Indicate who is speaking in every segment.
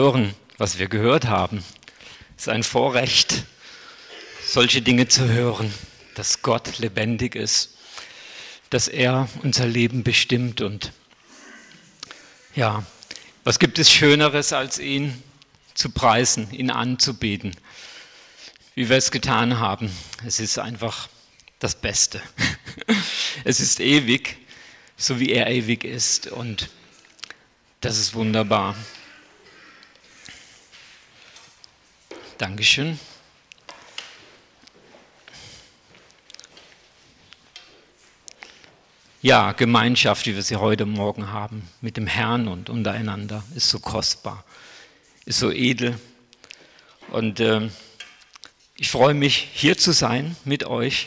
Speaker 1: Hören, was wir gehört haben. Es ist ein Vorrecht, solche Dinge zu hören, dass Gott lebendig ist, dass er unser Leben bestimmt. Und ja, was gibt es Schöneres, als ihn zu preisen, ihn anzubeten, wie wir es getan haben. Es ist einfach das Beste. Es ist ewig, so wie er ewig ist, und das ist wunderbar. Dankeschön. Ja, Gemeinschaft, wie wir sie heute Morgen haben, mit dem Herrn und untereinander, ist so kostbar, ist so edel. Und ich freue mich, hier zu sein mit euch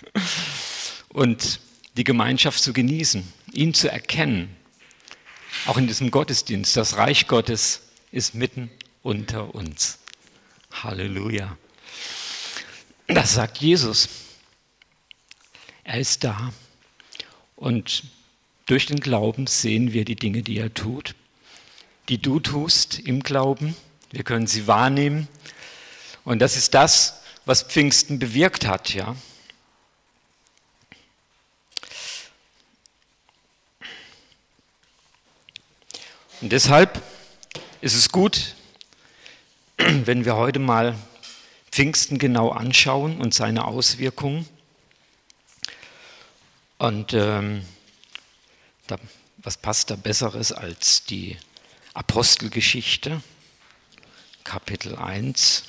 Speaker 1: und die Gemeinschaft zu genießen, ihn zu erkennen. Auch in diesem Gottesdienst, das Reich Gottes ist mitten unter uns. Halleluja. Das sagt Jesus. Er ist da. Und durch den Glauben sehen wir die Dinge, die er tut, die du tust im Glauben. Wir können sie wahrnehmen. Und das ist das, was Pfingsten bewirkt hat, ja. Und deshalb ist es gut, wenn wir heute mal Pfingsten genau anschauen und seine Auswirkungen. Und was passt da Besseres als die Apostelgeschichte, Kapitel 1.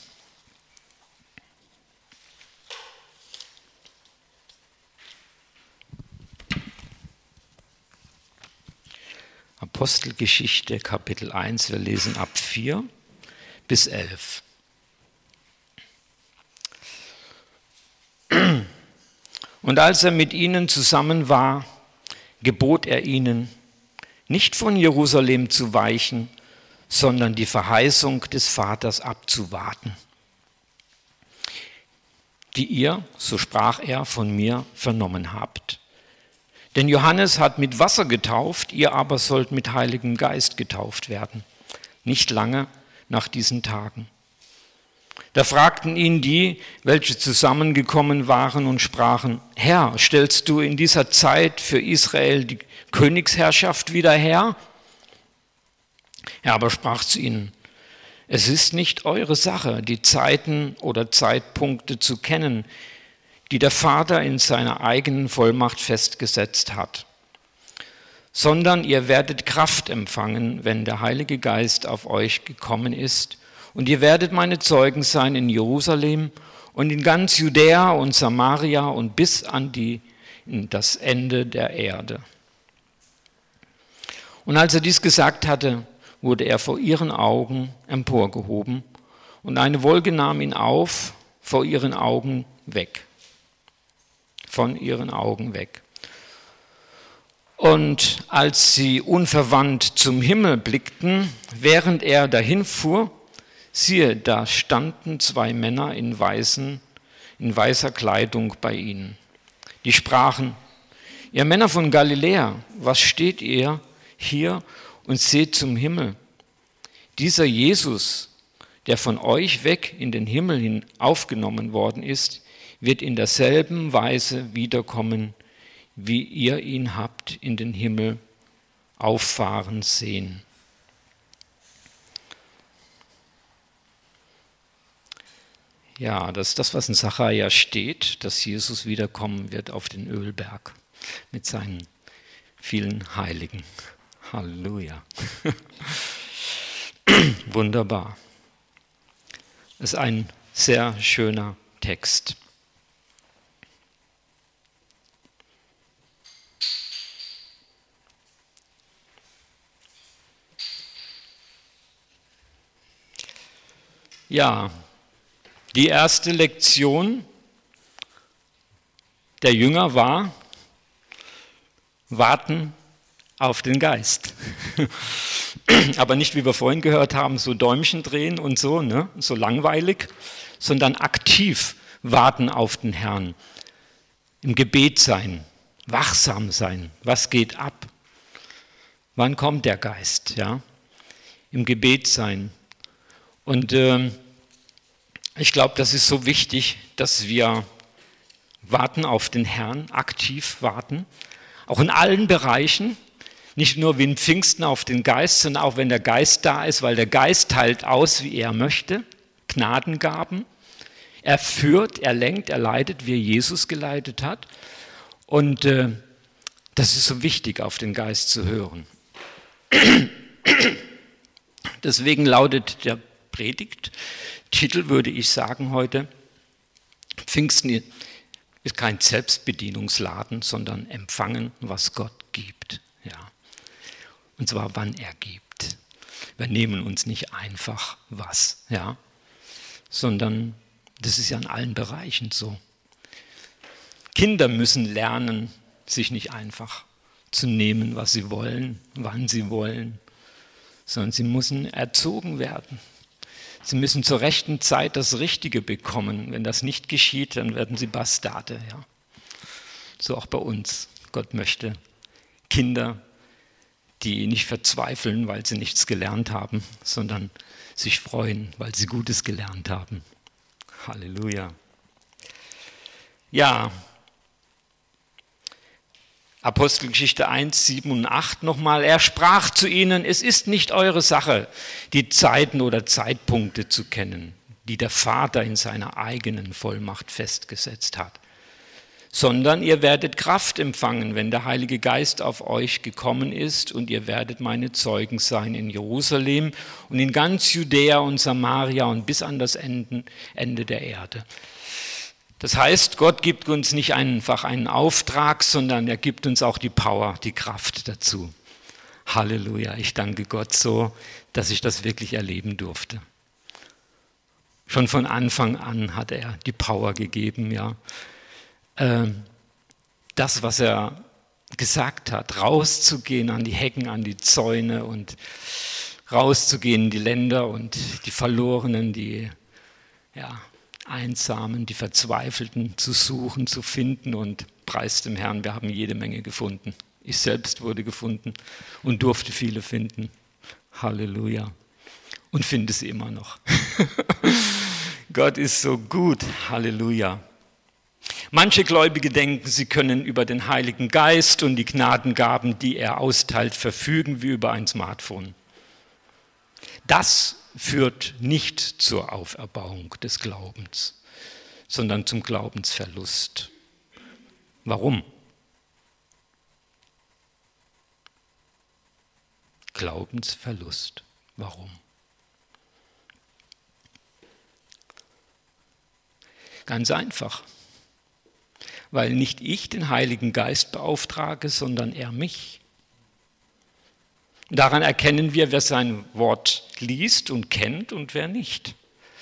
Speaker 1: Apostelgeschichte, Kapitel 1, wir lesen ab 4 bis 11. Und als er mit ihnen zusammen war, gebot er ihnen, nicht von Jerusalem zu weichen, sondern die Verheißung des Vaters abzuwarten, die ihr, so sprach er, von mir vernommen habt. Denn Johannes hat mit Wasser getauft, ihr aber sollt mit Heiligem Geist getauft werden, nicht lange nach diesen Tagen. Da fragten ihn die, welche zusammengekommen waren und sprachen, Herr, stellst du in dieser Zeit für Israel die Königsherrschaft wieder her? Er aber sprach zu ihnen, es ist nicht eure Sache, die Zeiten oder Zeitpunkte zu kennen, die der Vater in seiner eigenen Vollmacht festgesetzt hat, sondern ihr werdet Kraft empfangen, wenn der Heilige Geist auf euch gekommen ist, und ihr werdet meine Zeugen sein in Jerusalem und in ganz Judäa und Samaria und bis an das Ende der Erde. Und als er dies gesagt hatte, wurde er vor ihren Augen emporgehoben, und eine Wolke nahm ihn auf, von ihren Augen weg. Und als sie unverwandt zum Himmel blickten, während er dahin fuhr, siehe, da standen zwei Männer in weißer Kleidung bei ihnen. Die sprachen, ihr Männer von Galiläa, was steht ihr hier und seht zum Himmel? Dieser Jesus, der von euch weg in den Himmel hin aufgenommen worden ist, wird in derselben Weise wiederkommen, wie ihr ihn habt in den Himmel auffahren sehen. Ja, das ist das, was in Sacharja steht, dass Jesus wiederkommen wird auf den Ölberg mit seinen vielen Heiligen. Halleluja. Wunderbar. Das ist ein sehr schöner Text. Ja, die erste Lektion der Jünger war, warten auf den Geist. Aber nicht, wie wir vorhin gehört haben, so Däumchen drehen und so, ne? So langweilig, sondern aktiv warten auf den Herrn. Im Gebet sein, wachsam sein. Was geht ab? Wann kommt der Geist? Ja? Im Gebet sein, Und ich glaube, das ist so wichtig, dass wir warten auf den Herrn, aktiv warten, auch in allen Bereichen, nicht nur wie in Pfingsten auf den Geist, sondern auch wenn der Geist da ist, weil der Geist teilt aus, wie er möchte, Gnadengaben. Er führt, er lenkt, er leitet, wie Jesus geleitet hat. Und das ist so wichtig, auf den Geist zu hören. Deswegen lautet der Predigttitel, würde ich sagen heute, Pfingsten ist kein Selbstbedienungsladen, sondern empfangen, was Gott gibt. Ja. Und zwar, wann er gibt. Wir nehmen uns nicht einfach was, ja, sondern das ist ja in allen Bereichen so. Kinder müssen lernen, sich nicht einfach zu nehmen, was sie wollen, wann sie wollen, sondern sie müssen erzogen werden. Sie müssen zur rechten Zeit das Richtige bekommen. Wenn das nicht geschieht, dann werden sie Bastarde. Ja. So auch bei uns. Gott möchte Kinder, die nicht verzweifeln, weil sie nichts gelernt haben, sondern sich freuen, weil sie Gutes gelernt haben. Halleluja. Ja, Apostelgeschichte 1, 7 und 8 nochmal. Er sprach zu ihnen, es ist nicht eure Sache, die Zeiten oder Zeitpunkte zu kennen, die der Vater in seiner eigenen Vollmacht festgesetzt hat, sondern ihr werdet Kraft empfangen, wenn der Heilige Geist auf euch gekommen ist, und ihr werdet meine Zeugen sein in Jerusalem und in ganz Judäa und Samaria und bis an das Ende der Erde. Das heißt, Gott gibt uns nicht einfach einen Auftrag, sondern er gibt uns auch die Power, die Kraft dazu. Halleluja, ich danke Gott so, dass ich das wirklich erleben durfte. Schon von Anfang an hat er die Power gegeben, ja. Das, was er gesagt hat, rauszugehen an die Hecken, an die Zäune und rauszugehen in die Länder und die Verlorenen, die Einsamen, die Verzweifelten zu suchen, zu finden, und preis dem Herrn, wir haben jede Menge gefunden. Ich selbst wurde gefunden und durfte viele finden. Halleluja. Und finde sie immer noch. Gott ist so gut. Halleluja. Manche Gläubige denken, sie können über den Heiligen Geist und die Gnadengaben, die er austeilt, verfügen wie über ein Smartphone. Das führt nicht zur Auferbauung des Glaubens, sondern zum Glaubensverlust. Warum? Glaubensverlust. Warum? Ganz einfach. Weil nicht ich den Heiligen Geist beauftrage, sondern er mich. Daran erkennen wir, wer sein Wort liest und kennt und wer nicht.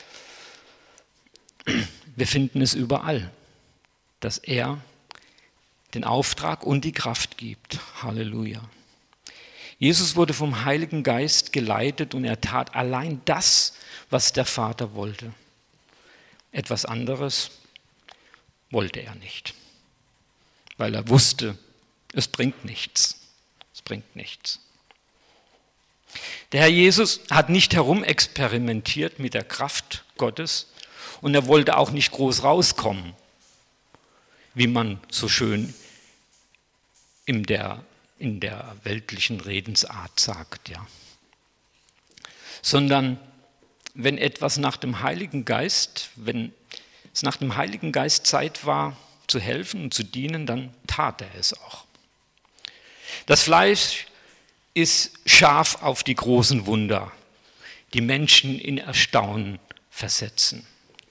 Speaker 1: Wir finden es überall, dass er den Auftrag und die Kraft gibt. Halleluja. Jesus wurde vom Heiligen Geist geleitet und er tat allein das, was der Vater wollte. Etwas anderes wollte er nicht, weil er wusste, es bringt nichts. Es bringt nichts. Der Herr Jesus hat nicht herumexperimentiert mit der Kraft Gottes und er wollte auch nicht groß rauskommen, wie man so schön in der weltlichen Redensart sagt, ja. Sondern wenn etwas nach dem Heiligen Geist, wenn es nach dem Heiligen Geist Zeit war, zu helfen und zu dienen, dann tat er es auch. Das Fleisch ist scharf auf die großen Wunder, die Menschen in Erstaunen versetzen.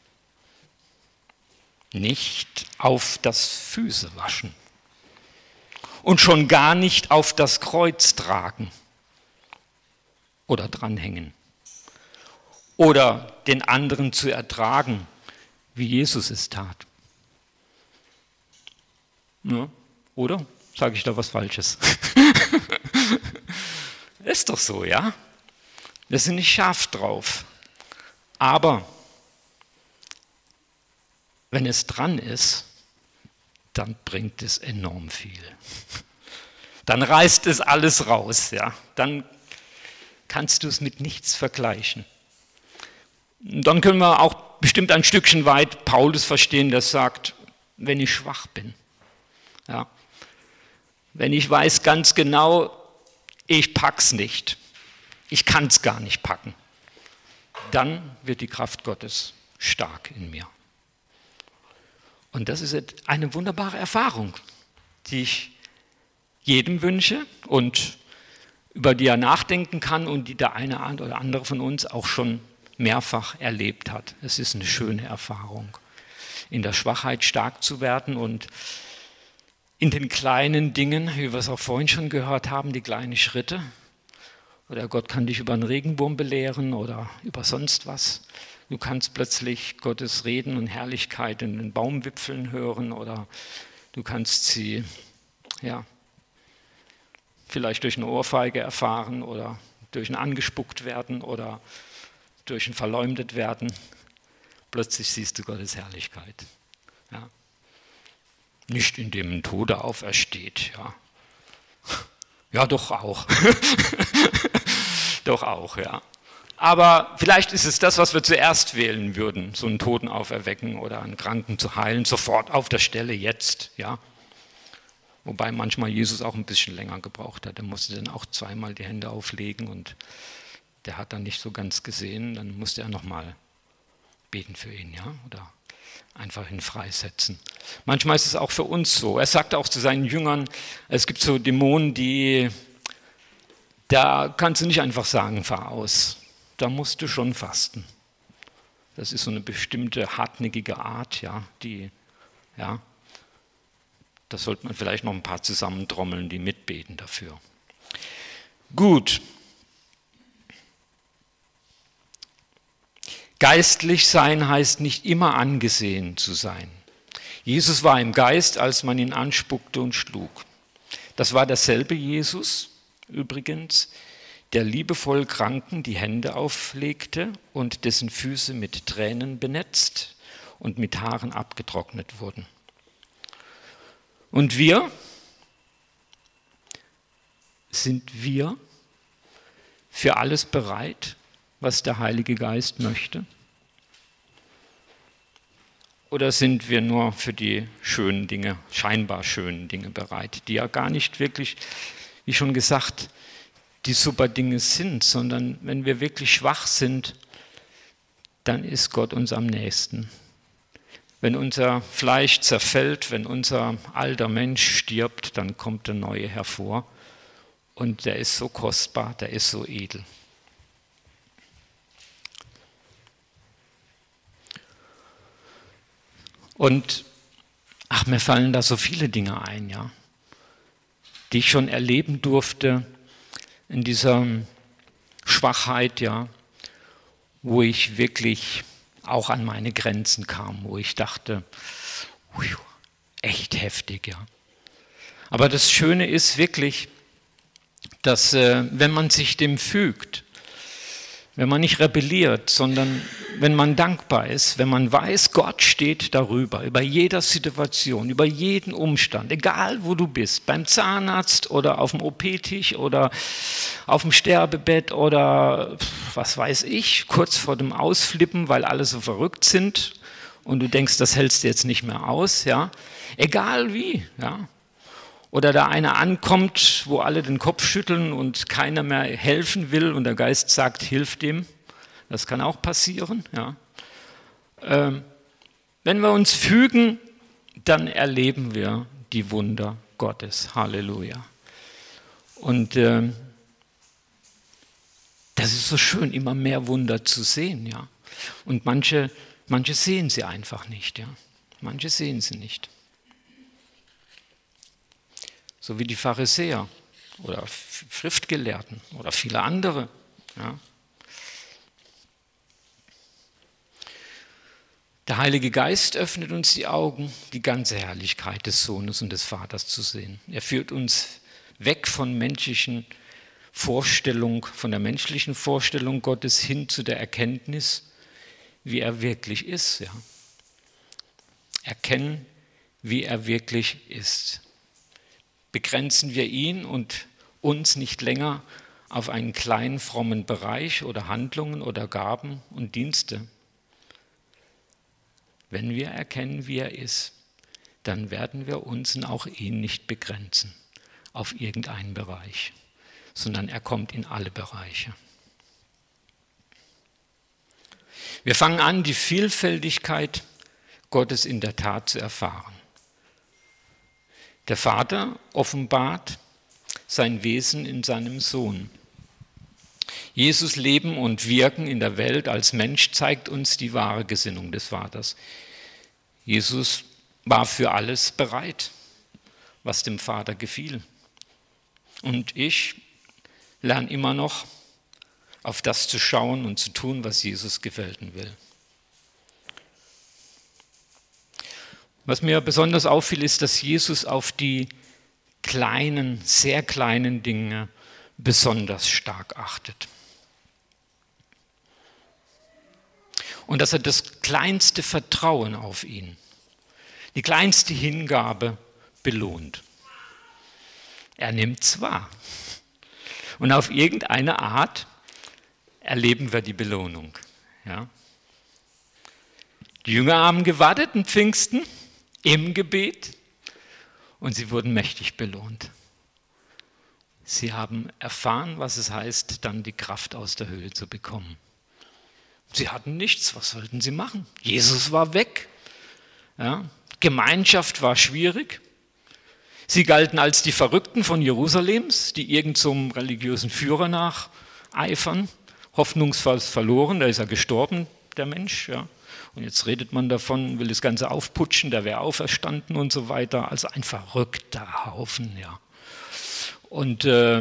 Speaker 1: Nicht auf das Füßewaschen und schon gar nicht auf das Kreuz tragen oder dranhängen oder den anderen zu ertragen, wie Jesus es tat. Ja, oder? Sage ich da was Falsches? Ist doch so, ja? Wir sind nicht scharf drauf. Aber wenn es dran ist, dann bringt es enorm viel. Dann reißt es alles raus, ja? Dann kannst du es mit nichts vergleichen. Dann können wir auch bestimmt ein Stückchen weit Paulus verstehen, der sagt, wenn ich schwach bin, ja, wenn ich weiß ganz genau, ich pack's nicht, ich kann es gar nicht packen, dann wird die Kraft Gottes stark in mir. Und das ist eine wunderbare Erfahrung, die ich jedem wünsche und über die er nachdenken kann und die der eine oder andere von uns auch schon mehrfach erlebt hat. Es ist eine schöne Erfahrung, in der Schwachheit stark zu werden und in den kleinen Dingen, wie wir es auch vorhin schon gehört haben, die kleinen Schritte. Oder Gott kann dich über einen Regenwurm belehren oder über sonst was. Du kannst plötzlich Gottes Reden und Herrlichkeit in den Baumwipfeln hören oder du kannst sie, ja, vielleicht durch eine Ohrfeige erfahren oder durch ein angespuckt werden oder durch ein verleumdet werden. Plötzlich siehst du Gottes Herrlichkeit. Ja. Nicht indem ein Toter aufersteht. Ja, ja doch auch. Doch auch, ja. Aber vielleicht ist es das, was wir zuerst wählen würden, so einen Toten auferwecken oder einen Kranken zu heilen, sofort auf der Stelle, jetzt, ja. Wobei manchmal Jesus auch ein bisschen länger gebraucht hat. Er musste dann auch zweimal die Hände auflegen und der hat dann nicht so ganz gesehen. Dann musste er nochmal beten für ihn, ja, oder einfach ihn freisetzen. Manchmal ist es auch für uns so. Er sagt auch zu seinen Jüngern, es gibt so Dämonen, da kannst du nicht einfach sagen, fahr aus. Da musst du schon fasten. Das ist so eine bestimmte hartnäckige Art, ja, ja. Da sollte man vielleicht noch ein paar zusammentrommeln, die mitbeten dafür. Gut. Geistlich sein heißt nicht immer angesehen zu sein. Jesus war im Geist, als man ihn anspuckte und schlug. Das war derselbe Jesus, übrigens, der liebevoll Kranken die Hände auflegte und dessen Füße mit Tränen benetzt und mit Haaren abgetrocknet wurden. Und sind wir für alles bereit, was der Heilige Geist möchte? Oder sind wir nur für die schönen Dinge, scheinbar schönen Dinge bereit, die ja gar nicht wirklich, wie schon gesagt, die super Dinge sind, sondern wenn wir wirklich schwach sind, dann ist Gott uns am nächsten. Wenn unser Fleisch zerfällt, wenn unser alter Mensch stirbt, dann kommt der Neue hervor. Und der ist so kostbar, der ist so edel. Und mir fallen da so viele Dinge ein, ja, die ich schon erleben durfte in dieser Schwachheit, ja, wo ich wirklich auch an meine Grenzen kam, wo ich dachte, echt heftig, ja. Aber das Schöne ist wirklich, dass wenn man sich dem fügt, wenn man nicht rebelliert, sondern wenn man dankbar ist, wenn man weiß, Gott steht darüber, über jeder Situation, über jeden Umstand, egal wo du bist, beim Zahnarzt oder auf dem OP-Tisch oder auf dem Sterbebett oder was weiß ich, kurz vor dem Ausflippen, weil alle so verrückt sind und du denkst, das hältst du jetzt nicht mehr aus, ja, egal wie, ja. Oder da einer ankommt, wo alle den Kopf schütteln und keiner mehr helfen will und der Geist sagt, hilf dem. Das kann auch passieren. Ja. Wenn wir uns fügen, dann erleben wir die Wunder Gottes. Halleluja. Und das ist so schön, immer mehr Wunder zu sehen. Ja. Und manche sehen sie einfach nicht. Ja. Manche sehen sie nicht. So wie die Pharisäer oder Schriftgelehrten oder viele andere. Ja. Der Heilige Geist öffnet uns die Augen, die ganze Herrlichkeit des Sohnes und des Vaters zu sehen. Er führt uns weg von menschlichen Vorstellung, von der menschlichen Vorstellung Gottes hin zu der Erkenntnis, wie er wirklich ist. Ja. Erkennen, wie er wirklich ist. Begrenzen wir ihn und uns nicht länger auf einen kleinen frommen Bereich oder Handlungen oder Gaben und Dienste. Wenn wir erkennen, wie er ist, dann werden wir uns und auch ihn nicht begrenzen auf irgendeinen Bereich, sondern er kommt in alle Bereiche. Wir fangen an, die Vielfältigkeit Gottes in der Tat zu erfahren. Der Vater offenbart sein Wesen in seinem Sohn. Jesus Leben und Wirken in der Welt als Mensch zeigt uns die wahre Gesinnung des Vaters. Jesus war für alles bereit, was dem Vater gefiel. Und ich lerne immer noch, auf das zu schauen und zu tun, was Jesus gefällt will. Was mir besonders auffiel, ist, dass Jesus auf die kleinen, sehr kleinen Dinge besonders stark achtet. Und dass er das kleinste Vertrauen auf ihn, die kleinste Hingabe belohnt. Er nimmt es wahr. Und auf irgendeine Art erleben wir die Belohnung. Ja. Die Jünger haben gewartet in Pfingsten im Gebet und sie wurden mächtig belohnt. Sie haben erfahren, was es heißt, dann die Kraft aus der Höhe zu bekommen. Sie hatten nichts, was sollten sie machen? Jesus war weg. Ja. Gemeinschaft war schwierig. Sie galten als die Verrückten von Jerusalems, die irgend so einem religiösen Führer nacheifern. Hoffnungsvoll verloren, da ist er gestorben, der Mensch. Ja. Und jetzt redet man davon, will das Ganze aufputschen, der wäre auferstanden und so weiter. Also ein verrückter Haufen. Ja. Und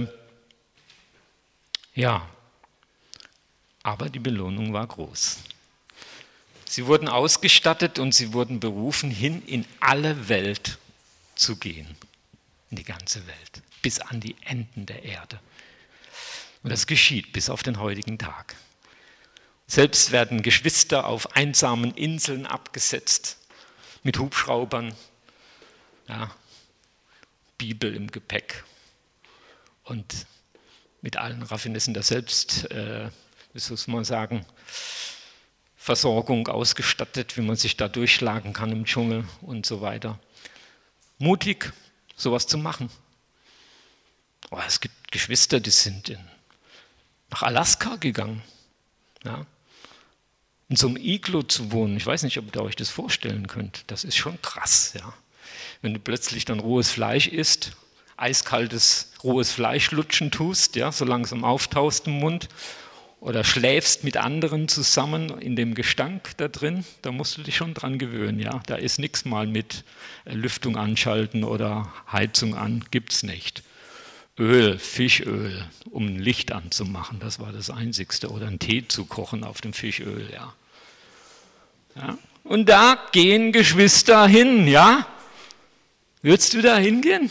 Speaker 1: aber die Belohnung war groß. Sie wurden ausgestattet und sie wurden berufen, hin in alle Welt zu gehen. In die ganze Welt, bis an die Enden der Erde. Und das geschieht bis auf den heutigen Tag. Selbst werden Geschwister auf einsamen Inseln abgesetzt, mit Hubschraubern, ja, Bibel im Gepäck und mit allen Raffinessen der Versorgung ausgestattet, wie man sich da durchschlagen kann im Dschungel und so weiter. Mutig, sowas zu machen. Oh, es gibt Geschwister, die sind nach Alaska gegangen. Ja. In so einem Iglo zu wohnen, ich weiß nicht, ob ihr euch das vorstellen könnt, das ist schon krass. Ja. Wenn du plötzlich dann rohes Fleisch isst, eiskaltes rohes Fleisch lutschen tust, ja, so langsam auftaust im Mund, oder schläfst mit anderen zusammen in dem Gestank da drin, da musst du dich schon dran gewöhnen. Ja. Da ist nichts mal mit Lüftung anschalten oder Heizung an, gibt es nicht. Öl, Fischöl, um ein Licht anzumachen, das war das Einzigste. Oder einen Tee zu kochen auf dem Fischöl. Ja. Ja. Und da gehen Geschwister hin, ja? Würdest du da hingehen?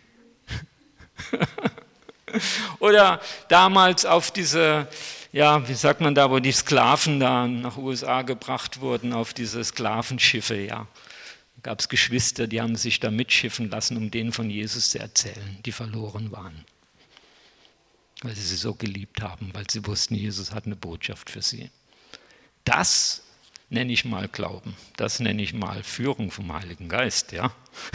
Speaker 1: Oder damals auf diese, ja, wie sagt man da, wo die Sklaven da nach USA gebracht wurden, auf diese Sklavenschiffe, ja. Da gab es Geschwister, die haben sich da mitschiffen lassen, um denen von Jesus zu erzählen, die verloren waren. Weil sie so geliebt haben, weil sie wussten, Jesus hat eine Botschaft für sie. Das nenne ich mal Glauben, das nenne ich mal Führung vom Heiligen Geist, ja.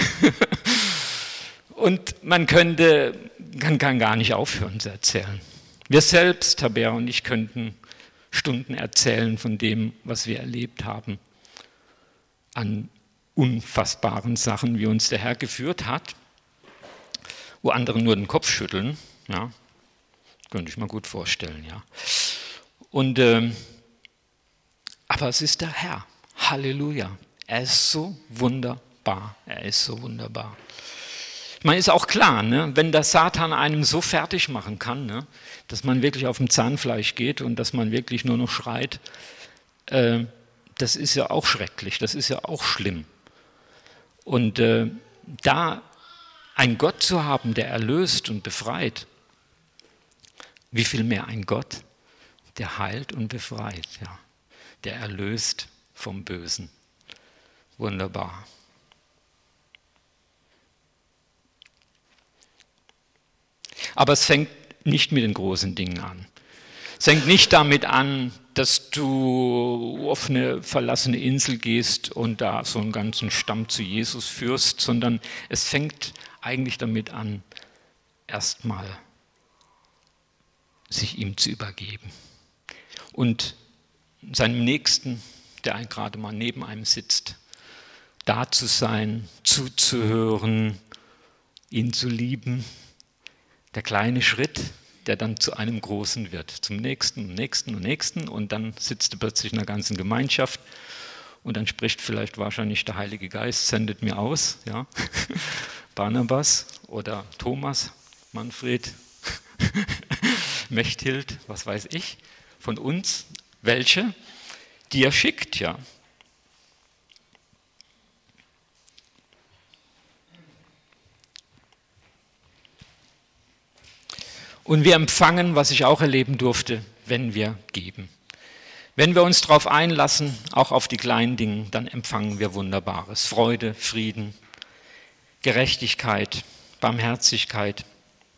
Speaker 1: Und man kann gar nicht aufhören zu erzählen. Wir selbst, Tabea und ich, könnten Stunden erzählen von dem, was wir erlebt haben, an unfassbaren Sachen, wie uns der Herr geführt hat, wo andere nur den Kopf schütteln, ja, könnte ich mir gut vorstellen, ja. Und aber es ist der Herr, Halleluja, er ist so wunderbar, er ist so wunderbar. Ich meine, ist auch klar, ne, wenn der Satan einem so fertig machen kann, ne, dass man wirklich auf dem Zahnfleisch geht und dass man wirklich nur noch schreit, das ist ja auch schrecklich, das ist ja auch schlimm. Und da einen Gott zu haben, der erlöst und befreit, wie viel mehr ein Gott, der heilt und befreit, ja, der erlöst vom Bösen. Wunderbar. Aber es fängt nicht mit den großen Dingen an. Es fängt nicht damit an, dass du auf eine verlassene Insel gehst und da so einen ganzen Stamm zu Jesus führst, sondern es fängt eigentlich damit an, erstmal sich ihm zu übergeben und seinem Nächsten, der gerade mal neben einem sitzt, da zu sein, zuzuhören, ihn zu lieben. Der kleine Schritt, der dann zu einem großen wird, zum nächsten und nächsten und nächsten, und dann sitzt du plötzlich in einer ganzen Gemeinschaft und dann spricht vielleicht wahrscheinlich der Heilige Geist, sendet mir aus, ja, Barnabas oder Thomas, Manfred, Mechthild, was weiß ich, von uns, welche, die er schickt, ja. Und wir empfangen, was ich auch erleben durfte, wenn wir geben. Wenn wir uns darauf einlassen, auch auf die kleinen Dinge, dann empfangen wir Wunderbares. Freude, Frieden, Gerechtigkeit, Barmherzigkeit.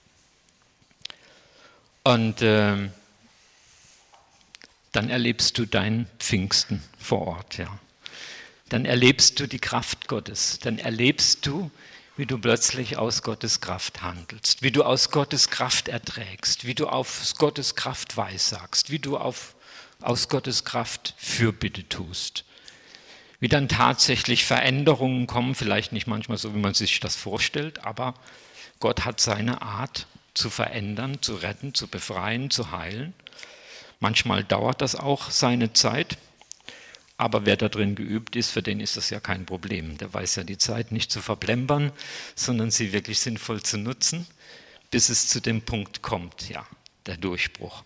Speaker 1: Und dann erlebst du dein Pfingsten vor Ort. Ja. Dann erlebst du die Kraft Gottes. Dann erlebst du, wie du plötzlich aus Gottes Kraft handelst, wie du aus Gottes Kraft erträgst, wie du aus Gottes Kraft weissagst, wie du aus Gottes Kraft Fürbitte tust. Wie dann tatsächlich Veränderungen kommen, vielleicht nicht manchmal so, wie man sich das vorstellt, aber Gott hat seine Art zu verändern, zu retten, zu befreien, zu heilen. Manchmal dauert das auch seine Zeit. Aber wer da drin geübt ist, für den ist das ja kein Problem. Der weiß ja die Zeit nicht zu verplempern, sondern sie wirklich sinnvoll zu nutzen, bis es zu dem Punkt kommt, ja, der Durchbruch.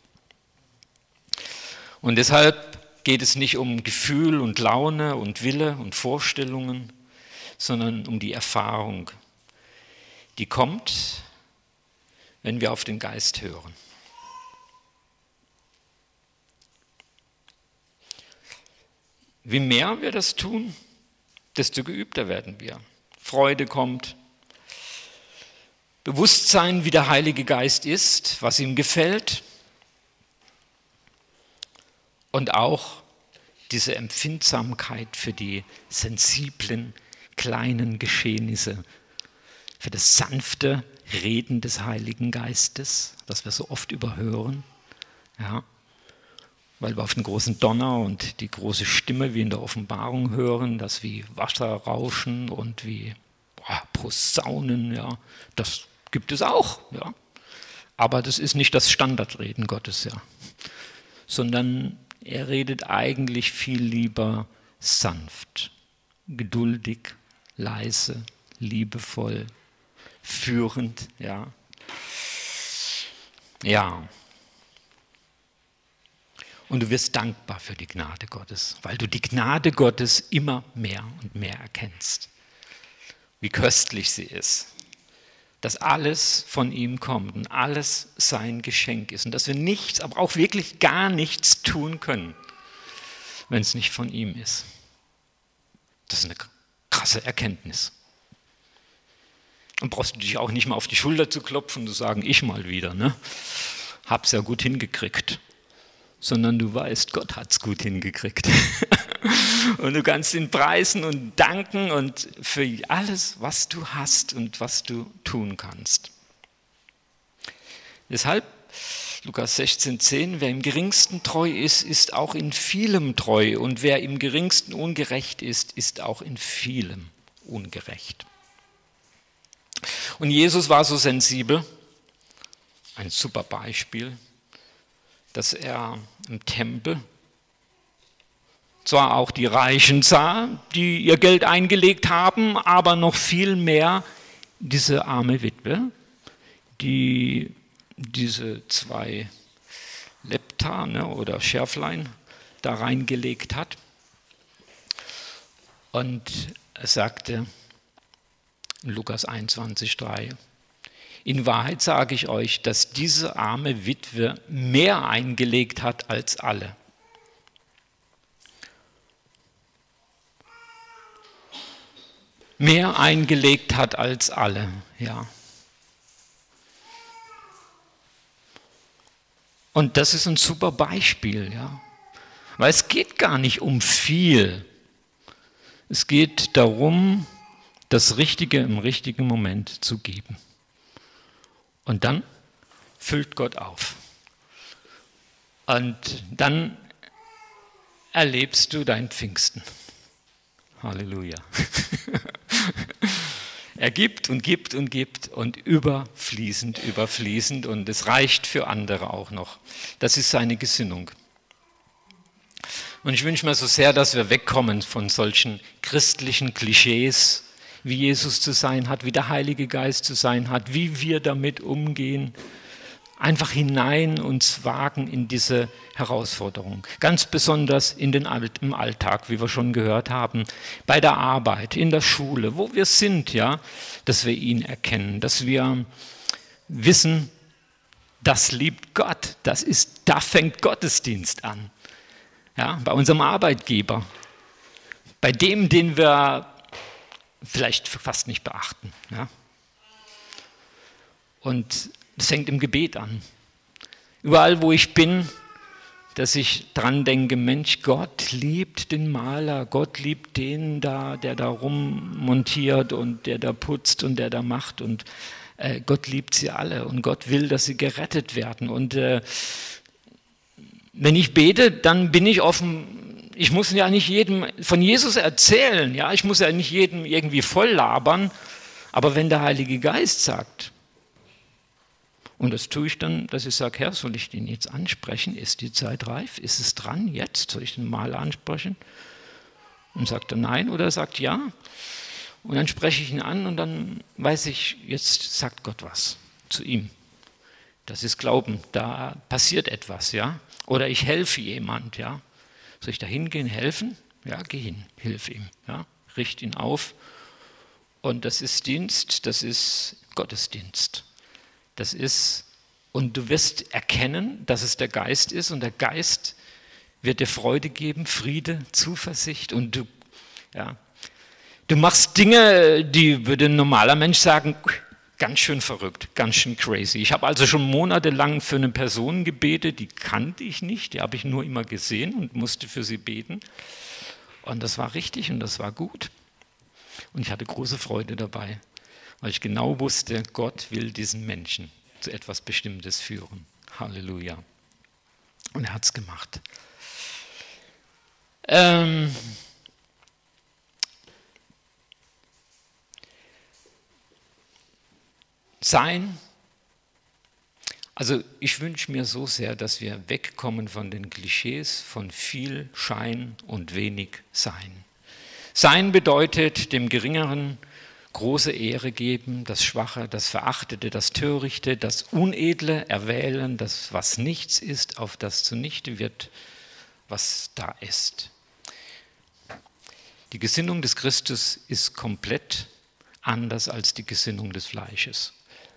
Speaker 1: Und deshalb geht es nicht um Gefühl und Laune und Wille und Vorstellungen, sondern um die Erfahrung, die kommt, wenn wir auf den Geist hören. Wie mehr wir das tun, desto geübter werden wir. Freude kommt, Bewusstsein, wie der Heilige Geist ist, was ihm gefällt, und auch diese Empfindsamkeit für die sensiblen, kleinen Geschehnisse, für das sanfte Reden des Heiligen Geistes, das wir so oft überhören, ja. Weil wir auf den großen Donner und die große Stimme wie in der Offenbarung hören, das wie Wasser rauschen und wie Posaunen, ja, das gibt es auch, ja. Aber das ist nicht das Standardreden Gottes, ja. Sondern er redet eigentlich viel lieber sanft, geduldig, leise, liebevoll, führend, ja. Ja. Und du wirst dankbar für die Gnade Gottes, weil du die Gnade Gottes immer mehr und mehr erkennst. Wie köstlich sie ist. Dass alles von ihm kommt und alles sein Geschenk ist. Und dass wir nichts, aber auch wirklich gar nichts tun können, wenn es nicht von ihm ist. Das ist eine krasse Erkenntnis. Und brauchst du dich auch nicht mal auf die Schulter zu klopfen und zu sagen, ich mal wieder, ne? Hab's ja gut hingekriegt. Sondern du weißt, Gott hat es gut hingekriegt. Und du kannst ihn preisen und danken und für alles, was du hast und was du tun kannst. Deshalb, Lukas 16,10, wer im geringsten treu ist, ist auch in vielem treu. Und wer im geringsten ungerecht ist, ist auch in vielem ungerecht. Und Jesus war so sensibel, ein super Beispiel, dass er im Tempel zwar auch die Reichen sah, die ihr Geld eingelegt haben, aber noch viel mehr diese arme Witwe, die diese 2 Lepta, ne, oder Schärflein da reingelegt hat. Und er sagte in Lukas 21,3, in Wahrheit sage ich euch, dass diese arme Witwe mehr eingelegt hat als alle. Mehr eingelegt hat als alle, ja. Und das ist ein super Beispiel, ja. Weil es geht gar nicht um viel. Es geht darum, das Richtige im richtigen Moment zu geben. Und dann füllt Gott auf. Und dann erlebst du dein Pfingsten. Halleluja. Er gibt und gibt und gibt und überfließend und es reicht für andere auch noch. Das ist seine Gesinnung. Und ich wünsche mir so sehr, dass wir wegkommen von solchen christlichen Klischees, wie Jesus zu sein hat, wie der Heilige Geist zu sein hat, wie wir damit umgehen. Einfach hinein uns wagen in diese Herausforderung. Ganz besonders im Alltag, wie wir schon gehört haben, bei der Arbeit, in der Schule, wo wir sind, ja, dass wir ihn erkennen, dass wir wissen, das liebt Gott, da fängt Gottesdienst an. Ja, bei unserem Arbeitgeber, bei dem, den wir vielleicht fast nicht beachten. Ja. Und das fängt im Gebet an. Überall, wo ich bin, dass ich dran denke, Mensch, Gott liebt den Maler, Gott liebt den da, der da rummontiert und der da putzt und der da macht und Gott liebt sie alle und Gott will, dass sie gerettet werden. Und wenn ich bete, dann bin ich offen. Ich muss ja nicht jedem von Jesus erzählen, ja, ich muss ja nicht jedem irgendwie voll labern, aber wenn der Heilige Geist sagt, und das tue ich dann, dass ich sage, Herr, soll ich den jetzt ansprechen? Ist die Zeit reif? Ist es dran jetzt? Soll ich den mal ansprechen? Und sagt er nein oder er sagt ja. Und dann spreche ich ihn an und dann weiß ich, jetzt sagt Gott was zu ihm. Das ist Glauben, da passiert etwas, ja. Oder ich helfe jemand, ja. Soll ich da hingehen, helfen? Ja, geh hin, hilf ihm, ja. Richt ihn auf. Und das ist Dienst, das ist Gottesdienst. Das ist, und du wirst erkennen, dass es der Geist ist und der Geist wird dir Freude geben, Friede, Zuversicht und du machst Dinge, die würde ein normaler Mensch sagen, ganz schön verrückt, ganz schön crazy. Ich habe also schon monatelang für eine Person gebetet, die kannte ich nicht, die habe ich nur immer gesehen und musste für sie beten und das war richtig und das war gut und ich hatte große Freude dabei. Weil ich genau wusste, Gott will diesen Menschen zu etwas Bestimmtes führen. Halleluja. Und er hat es gemacht. Also ich wünsche mir so sehr, dass wir wegkommen von den Klischees von viel Schein und wenig Sein. Sein bedeutet dem Geringeren große Ehre geben, das Schwache, das Verachtete, das Törichte, das Unedle erwählen, das, was nichts ist, auf das zunichte wird, was da ist. Die Gesinnung des Christus ist komplett anders als die Gesinnung des Fleisches.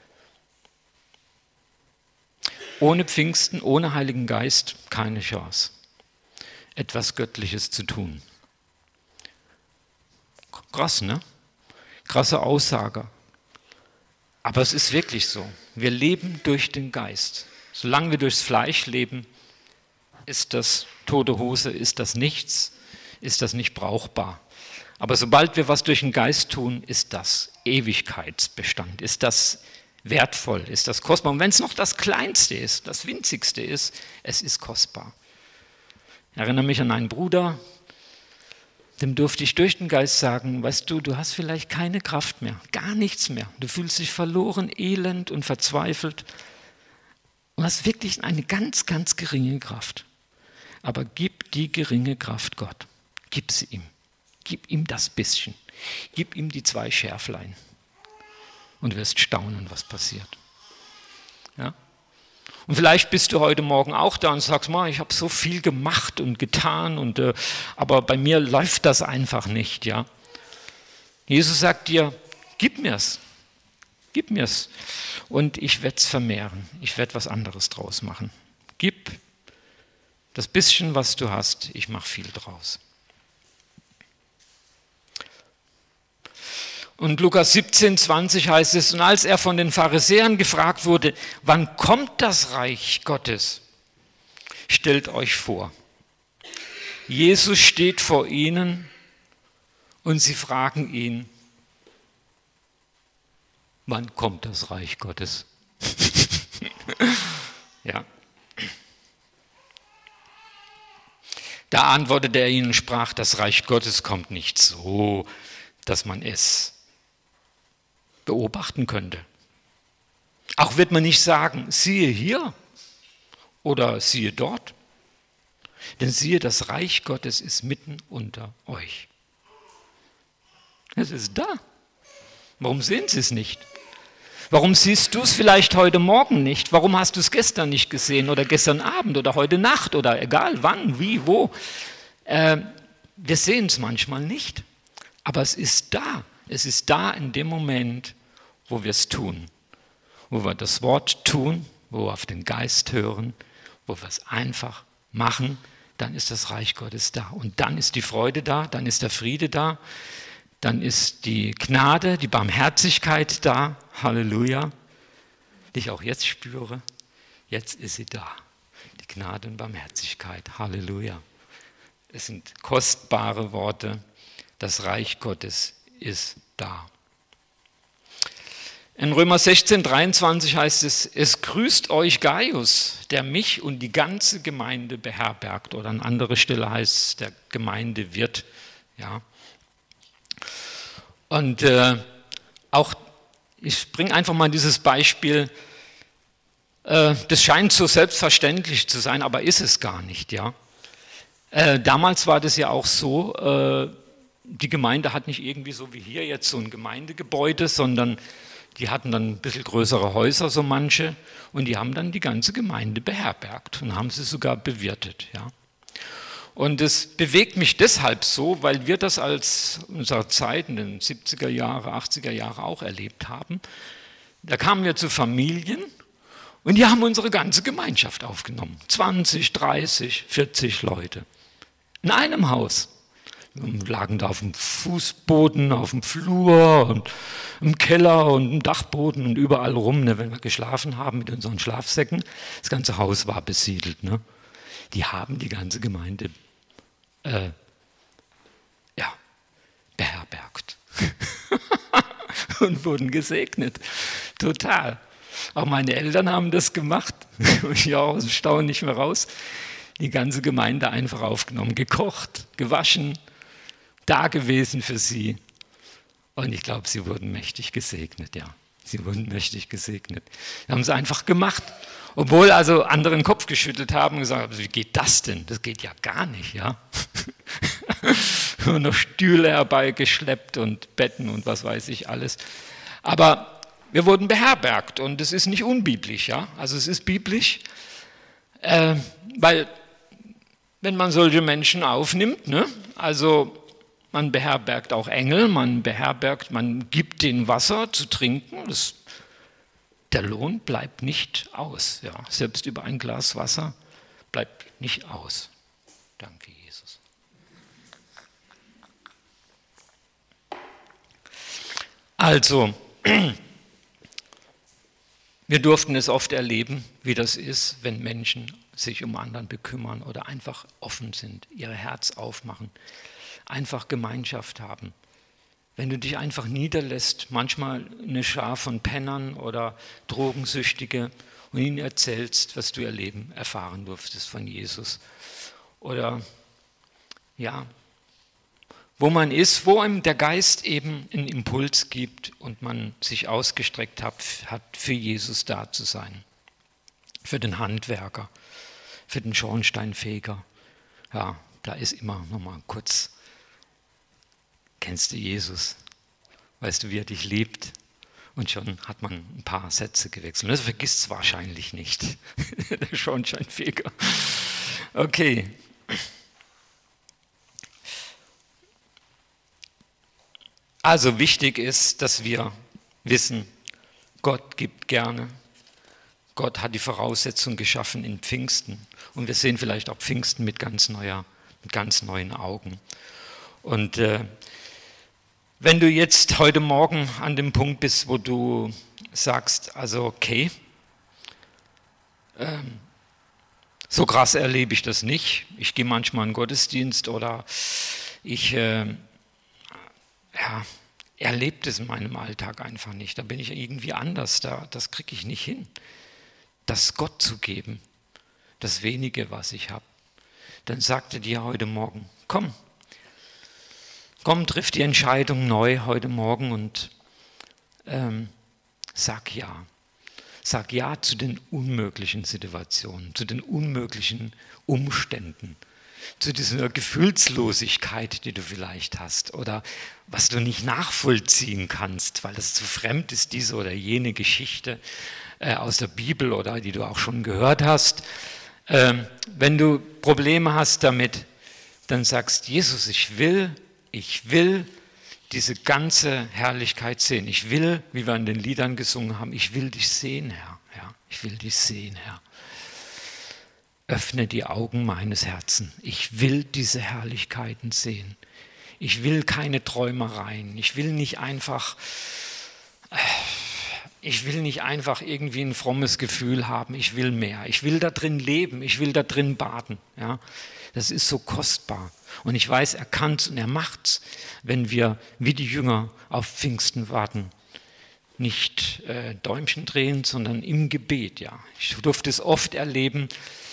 Speaker 1: Ohne Pfingsten, ohne Heiligen Geist keine Chance, etwas Göttliches zu tun. Krass, ne? Krasse Aussage. Aber es ist wirklich so. Wir leben durch den Geist. Solange wir durchs Fleisch leben, ist das tote Hose, ist das nichts, ist das nicht brauchbar. Aber sobald wir was durch den Geist tun, ist das Ewigkeitsbestand, ist das wertvoll, ist das kostbar. Und wenn es noch das Kleinste ist, das Winzigste ist, es ist kostbar. Ich erinnere mich an einen Bruder, dem durfte ich durch den Geist sagen, weißt du, du hast vielleicht keine Kraft mehr, gar nichts mehr. Du fühlst dich verloren, elend und verzweifelt und hast wirklich eine ganz, ganz geringe Kraft. Aber gib die geringe Kraft Gott, gib sie ihm. Gib ihm das bisschen, gib ihm die 2 Schärflein und du wirst staunen, was passiert. Ja? Und vielleicht bist du heute Morgen auch da und sagst, ich habe so viel gemacht und getan, aber bei mir läuft das einfach nicht. Ja? Jesus sagt dir, gib mir's und ich werde es vermehren. Ich werde was anderes draus machen. Gib das bisschen, was du hast, ich mache viel draus. Und Lukas 17, 20 heißt es, und als er von den Pharisäern gefragt wurde, wann kommt das Reich Gottes? Stellt euch vor, Jesus steht vor ihnen und sie fragen ihn, wann kommt das Reich Gottes? Ja. Da antwortete er ihnen und sprach, das Reich Gottes kommt nicht so, dass man es beobachten könnte. Auch wird man nicht sagen, siehe hier oder siehe dort. Denn siehe, das Reich Gottes ist mitten unter euch. Es ist da. Warum sehen Sie es nicht? Warum siehst du es vielleicht heute Morgen nicht? Warum hast du es gestern nicht gesehen oder gestern Abend oder heute Nacht oder egal wann, wie, wo? Wir sehen es manchmal nicht, aber es ist da. Es ist da in dem Moment, wo wir es tun, wo wir das Wort tun, wo wir auf den Geist hören, wo wir es einfach machen, dann ist das Reich Gottes da. Und dann ist die Freude da, dann ist der Friede da, dann ist die Gnade, die Barmherzigkeit da, Halleluja, die ich auch jetzt spüre. Jetzt ist sie da, die Gnade und Barmherzigkeit, Halleluja. Es sind kostbare Worte, das Reich Gottes ist da. In Römer 16, 23 heißt es, es grüßt euch Gaius, der mich und die ganze Gemeinde beherbergt. Oder an anderer Stelle heißt es, der Gemeindewirt. Ja. Und auch, ich bringe einfach mal dieses Beispiel, das scheint so selbstverständlich zu sein, aber ist es gar nicht. Ja. Damals war das ja auch so, die Gemeinde hat nicht irgendwie so wie hier jetzt so ein Gemeindegebäude, sondern die hatten dann ein bisschen größere Häuser, so manche, und die haben dann die ganze Gemeinde beherbergt und haben sie sogar bewirtet. Ja. Und es bewegt mich deshalb so, weil wir das als unserer Zeit in den 70er Jahre, 80er Jahre auch erlebt haben. Da kamen wir zu Familien und die haben unsere ganze Gemeinschaft aufgenommen. 20, 30, 40 Leute in einem Haus. Wir lagen da auf dem Fußboden, auf dem Flur und im Keller und im Dachboden und überall rum, ne, wenn wir geschlafen haben mit unseren Schlafsäcken. Das ganze Haus war besiedelt. Ne. Die haben die ganze Gemeinde beherbergt und wurden gesegnet. Total. Auch meine Eltern haben das gemacht. Ich auch aus dem Staunen nicht mehr raus. Die ganze Gemeinde einfach aufgenommen, gekocht, gewaschen, da gewesen für sie. Und ich glaube, sie wurden mächtig gesegnet, ja. Sie wurden mächtig gesegnet. Sie haben es einfach gemacht. Obwohl also andere den Kopf geschüttelt haben und gesagt haben, wie geht das denn? Das geht ja gar nicht, ja. Und noch Stühle herbeigeschleppt und Betten und was weiß ich alles. Aber wir wurden beherbergt und es ist nicht unbiblisch, ja. Also es ist biblisch, weil wenn man solche Menschen aufnimmt, ne, also man beherbergt auch Engel, man gibt denen Wasser zu trinken, der Lohn bleibt nicht aus. Ja. Selbst über ein Glas Wasser bleibt nicht aus. Danke, Jesus. Also, wir durften es oft erleben, wie das ist, wenn Menschen sich um anderen bekümmern oder einfach offen sind, ihr Herz aufmachen, einfach Gemeinschaft haben. Wenn du dich einfach niederlässt, manchmal eine Schar von Pennern oder Drogensüchtige und ihnen erzählst, was du erfahren durftest von Jesus. Oder ja, wo man ist, wo einem der Geist eben einen Impuls gibt und man sich ausgestreckt hat, für Jesus da zu sein. Für den Handwerker, für den Schornsteinfeger. Ja, da ist immer nochmal kurz, kennst du Jesus? Weißt du, wie er dich liebt? Und schon hat man ein paar Sätze gewechselt. Das vergisst es wahrscheinlich nicht, der Schornsteinfeger. Okay. Also wichtig ist, dass wir wissen, Gott gibt gerne. Gott hat die Voraussetzung geschaffen in Pfingsten. Und wir sehen vielleicht auch Pfingsten mit ganz neuen Augen. Und wenn du jetzt heute Morgen an dem Punkt bist, wo du sagst, also okay, So krass erlebe ich das nicht. Ich gehe manchmal in den Gottesdienst oder ich erlebe das in meinem Alltag einfach nicht. Da bin ich irgendwie anders. Das kriege ich nicht hin. Das Gott zu geben, das Wenige, was ich habe. Dann sagte dir heute Morgen, komm, triff die Entscheidung neu heute Morgen und sag ja. Sag ja zu den unmöglichen Situationen, zu den unmöglichen Umständen, zu dieser Gefühlslosigkeit, die du vielleicht hast oder was du nicht nachvollziehen kannst, weil es zu fremd ist, diese oder jene Geschichte aus der Bibel oder die du auch schon gehört hast. Wenn du Probleme hast damit, dann sagst Jesus, ich will diese ganze Herrlichkeit sehen. Ich will, wie wir in den Liedern gesungen haben, ich will dich sehen, Herr. Ja, ich will dich sehen, Herr. Öffne die Augen meines Herzens. Ich will diese Herrlichkeiten sehen. Ich will keine Träumereien. Ich will nicht einfach irgendwie ein frommes Gefühl haben. Ich will mehr. Ich will da drin leben. Ich will da drin baden. Ja, das ist so kostbar. Und ich weiß, er kann es und er macht es, wenn wir wie die Jünger auf Pfingsten warten. Nicht Däumchen drehen, sondern im Gebet. Ja. Ich durfte es oft erleben,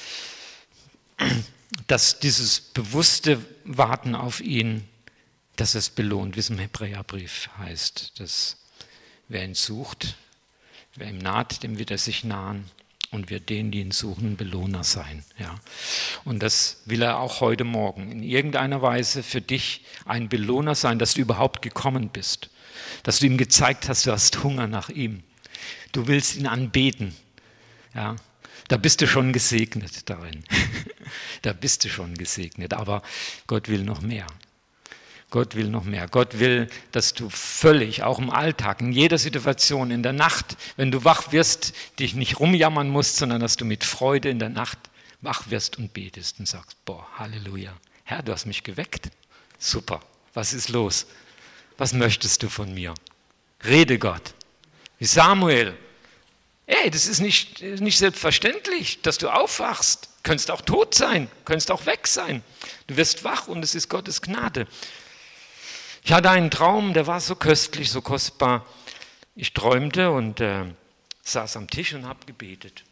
Speaker 1: dass dieses bewusste Warten auf ihn, dass es belohnt, wie es im Hebräerbrief heißt, dass wer ihn sucht, wer ihm naht, dem wird er sich nahen und wird denen, die ihn suchen, Belohner sein. Ja. Und das will er auch heute Morgen in irgendeiner Weise für dich ein Belohner sein, dass du überhaupt gekommen bist, dass du ihm gezeigt hast, du hast Hunger nach ihm. Du willst ihn anbeten. Ja. Da bist du schon gesegnet darin. Da bist du schon gesegnet. Aber Gott will noch mehr. Gott will noch mehr. Gott will, dass du völlig, auch im Alltag, in jeder Situation, in der Nacht, wenn du wach wirst, dich nicht rumjammern musst, sondern dass du mit Freude in der Nacht wach wirst und betest und sagst, boah, Halleluja. Herr, du hast mich geweckt. Super. Was ist los? Was möchtest du von mir? Rede Gott. Wie Samuel. Ey, das ist nicht selbstverständlich, dass du aufwachst. Du könntest auch tot sein, könntest auch weg sein. Du wirst wach und es ist Gottes Gnade. Ich hatte einen Traum, der war so köstlich, so kostbar. Ich träumte und saß am Tisch und habe gebetet.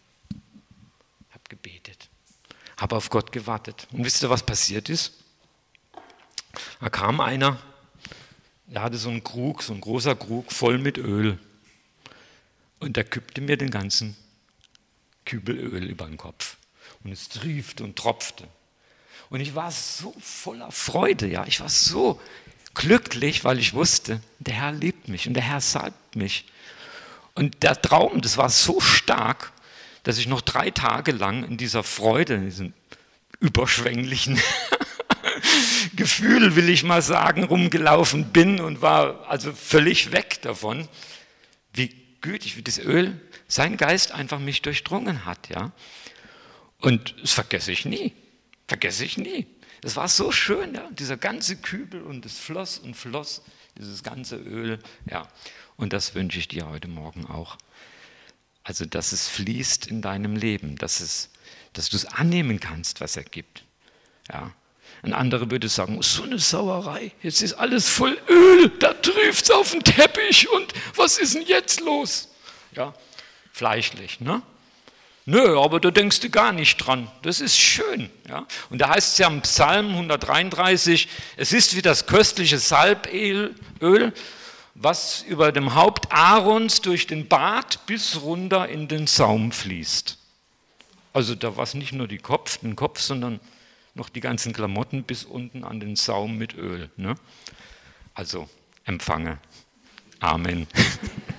Speaker 1: Habe auf Gott gewartet. Und wisst ihr, was passiert ist? Da kam einer, der hatte so einen Krug, so ein großer Krug voll mit Öl. Und der küppte mir den ganzen Kübel Öl über den Kopf. Und es triefte und tropfte. Und ich war so voller Freude, ja. Ich war so glücklich, weil ich wusste, der Herr liebt mich und der Herr salbt mich. Und der Traum, das war so stark, dass ich noch 3 Tage lang in dieser Freude, in diesem überschwänglichen Gefühl, will ich mal sagen, rumgelaufen bin und war also völlig weg davon, wie gütig, wie das Öl, sein Geist einfach mich durchdrungen hat. Ja? Und das vergesse ich nie. Das war so schön, ja? Dieser ganze Kübel und es floss und floss, dieses ganze Öl. Ja. Und das wünsche ich dir heute Morgen auch. Also, dass es fließt in deinem Leben, dass du es annehmen kannst, was er gibt. Ja. Ein anderer würde sagen, oh, so eine Sauerei, jetzt ist alles voll Öl, da trüft es auf den Teppich und was ist denn jetzt los? Ja, fleischlich, ne? Nö, aber da denkst du gar nicht dran, das ist schön. Ja? Und da heißt es ja im Psalm 133, es ist wie das köstliche Salböl, was über dem Haupt Aarons durch den Bart bis runter in den Saum fließt. Also da war es nicht nur den Kopf, sondern noch die ganzen Klamotten bis unten an den Saum mit Öl. Ne? Also empfange. Amen.